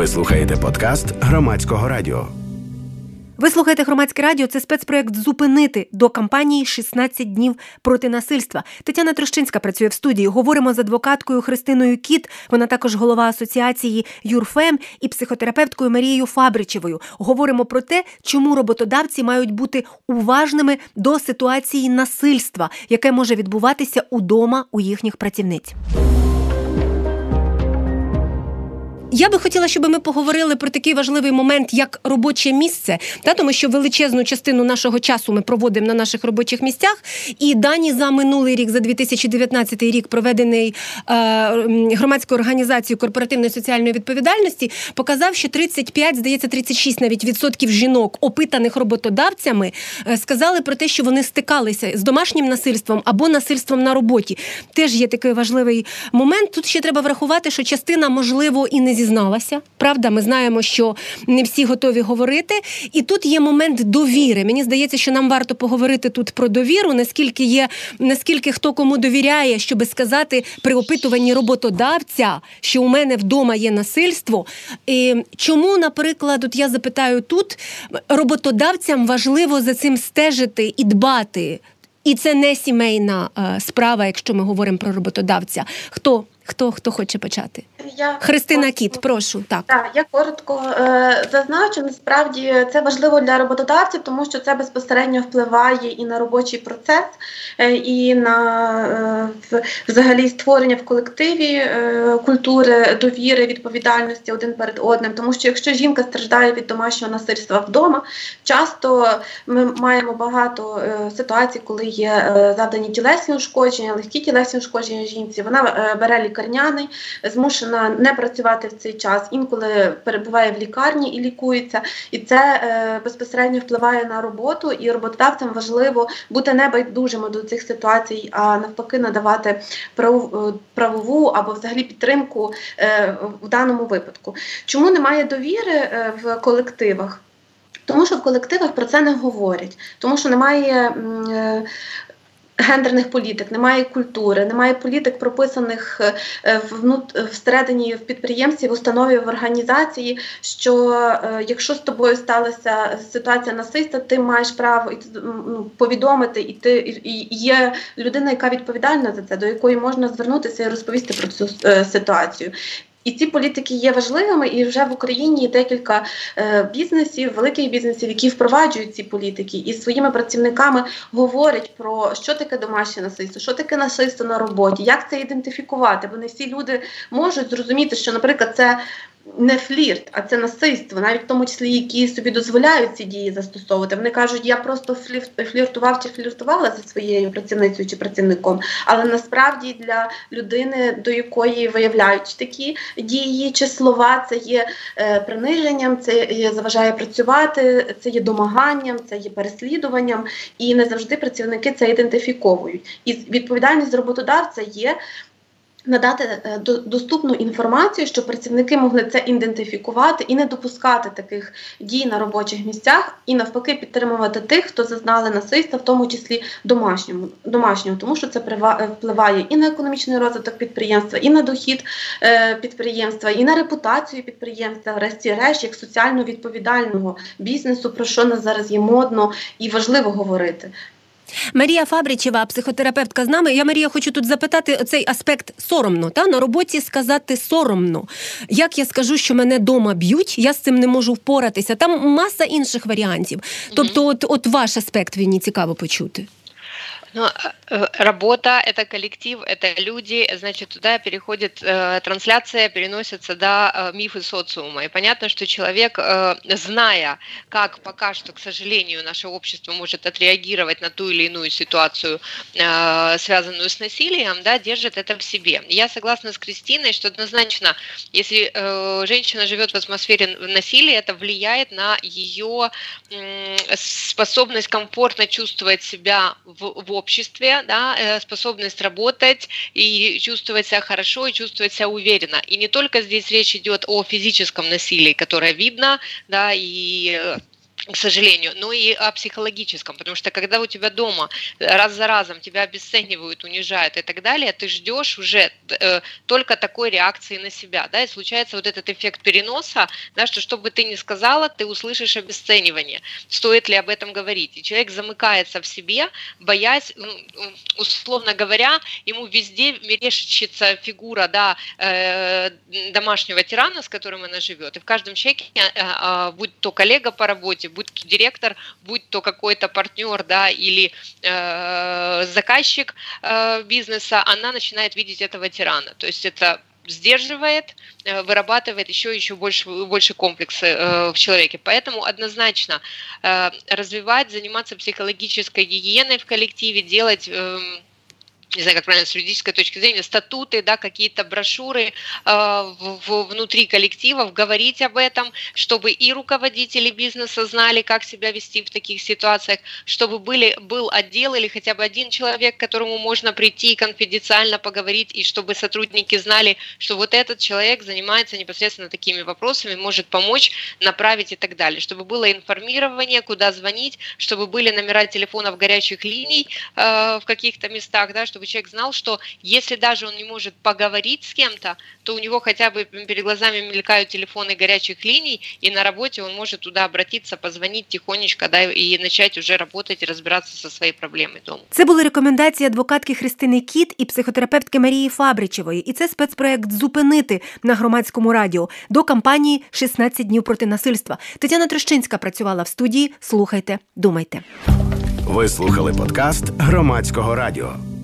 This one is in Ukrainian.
Ви слухаєте подкаст Громадського радіо. Ви слухаєте Громадське радіо. Це спецпроєкт «Зупинити» до кампанії «16 днів проти насильства». Тетяна Трощинська працює в студії. Говоримо з адвокаткою Христиною Кіт, вона також голова асоціації «Юрфем», і психотерапевткою Марією Фабричевою. Говоримо про те, чому роботодавці мають бути уважними до ситуації насильства, яке може відбуватися удома у їхніх працівниць. Я би хотіла, щоб ми поговорили про такий важливий момент, як робоче місце, тому що величезну частину нашого часу ми проводимо на наших робочих місцях, і дані за минулий рік, за 2019 рік, проведений громадською організацією корпоративної соціальної відповідальності, показав, що 35, здається, 36 навіть відсотків жінок, опитаних роботодавцями, сказали про те, що вони стикалися з домашнім насильством або насильством на роботі. Теж є такий важливий момент. Тут ще треба врахувати, що частина, можливо, і не зізналася. Правда, ми знаємо, що не всі готові говорити. І тут є момент довіри. Мені здається, що нам варто поговорити тут про довіру, наскільки хто кому довіряє, щоб сказати при опитуванні роботодавця, що у мене вдома є насильство. І чому, наприклад, от я запитаю тут, роботодавцям важливо за цим стежити і дбати? І це не сімейна справа, якщо ми говоримо про роботодавця. Хто хоче почати? Христина Кіт, прошу. Так, я коротко зазначу. Насправді це важливо для роботодавців, тому що це безпосередньо впливає і на робочий процес, і на взагалі створення в колективі культури довіри, відповідальності один перед одним. Тому що якщо жінка страждає від домашнього насильства вдома, часто ми маємо багато ситуацій, коли є завдані тілесні ушкодження, легкі тілесні ушкодження жінці, вона бере лікарняний, змушена не працювати в цей час, інколи перебуває в лікарні і лікується, і це безпосередньо впливає на роботу, і роботодавцям важливо бути небайдужими до цих ситуацій, а навпаки надавати правову або взагалі підтримку в даному випадку. Чому немає довіри в колективах? Тому що в колективах про це не говорять, тому що немає гендерних політик, немає культури, немає політик, прописаних всередині в підприємстві, в установі, в організації, що якщо з тобою сталася ситуація насильства, ти маєш право повідомити, і ти є людина, яка відповідальна за це, до якої можна звернутися і розповісти про цю ситуацію. І ці політики є важливими, і вже в Україні є декілька бізнесів, великих бізнесів, які впроваджують ці політики і своїми працівниками говорять про, що таке домашнє насильство, що таке насильство на роботі, як це ідентифікувати, бо не всі люди можуть зрозуміти, що, наприклад, це не флірт, а це насильство, навіть в тому числі, які собі дозволяють ці дії застосовувати. Вони кажуть, я просто фліртував чи фліртувала зі своєю працівницею чи працівником, але насправді для людини, до якої виявляють такі дії чи слова, це є приниженням, це заважає працювати, це є домаганням, це є переслідуванням, і не завжди працівники це ідентифіковують. І відповідальність роботодавця є надати доступну інформацію, щоб працівники могли це ідентифікувати і не допускати таких дій на робочих місцях, і навпаки підтримувати тих, хто зазнали насильства, в тому числі домашнього, тому що це впливає і на економічний розвиток підприємства, і на дохід підприємства, і на репутацію підприємства, врешті-решт, як соціально відповідального бізнесу, про що нас зараз є модно і важливо говорити. Марія Фабричева, психотерапевтка з нами. Я, Марія, хочу тут запитати цей аспект соромно. На роботі сказати соромно. Як я скажу, що мене дома б'ють, я з цим не можу впоратися. Там маса інших варіантів. Тобто от ваш аспект мені цікаво почути. Но работа – это коллектив, это люди, значит, туда переходит трансляция, переносится, мифы социума. И понятно, что человек, зная, как пока что, к сожалению, наше общество может отреагировать на ту или иную ситуацию, связанную с насилием, держит это в себе. Я согласна с Кристиной, что однозначно, если женщина живет в атмосфере насилия, это влияет на ее способность комфортно чувствовать себя в обществе, способность работать и чувствовать себя хорошо, и чувствовать себя уверенно. И не только здесь речь идет о физическом насилии, которое видно, и к сожалению, но и о психологическом, потому что когда у тебя дома раз за разом тебя обесценивают, унижают и так далее, ты ждешь уже только такой реакции на себя, да, и случается вот этот эффект переноса, да, что бы ты ни сказала, ты услышишь обесценивание, стоит ли об этом говорить, и человек замыкается в себе, боясь, условно говоря, ему везде мерещится фигура, да, домашнего тирана, с которым она живет, и в каждом человеке, будь то коллега по работе, будь то директор, будь то какой-то партнер, да, или заказчик бизнеса, она начинает видеть этого тирана. То есть это сдерживает, вырабатывает еще больше комплексы в человеке. Поэтому однозначно развивать, заниматься психологической гигиеной в коллективе, делать... не знаю, как правильно, с юридической точки зрения, статуты, да, какие-то брошюры внутри коллективов, говорить об этом, чтобы и руководители бизнеса знали, как себя вести в таких ситуациях, чтобы был отдел или хотя бы один человек, к которому можно прийти и конфиденциально поговорить, и чтобы сотрудники знали, что вот этот человек занимается непосредственно такими вопросами, может помочь, направить и так далее, чтобы было информирование, куда звонить, чтобы были номера телефонов горячих линий в каких-то местах, да, чтобы человек знал, что если даже он не может поговорить с кем-то, то у него хотя бы перед глазами мелькают телефоны горячих линий, и на работе он может туда обратиться, позвонить тихонечко, да, і почати вже працювати і розбиратися зі своєю проблемою вдома. Це були рекомендації адвокатки Христини Кіт і психотерапевтки Марії Фабричевої. І це спецпроект «Зупинити» на Громадському радіо до кампанії «16 днів проти насильства». Тетяна Трощинська працювала в студії. Слухайте, думайте. Ви слухали подкаст Громадського радіо.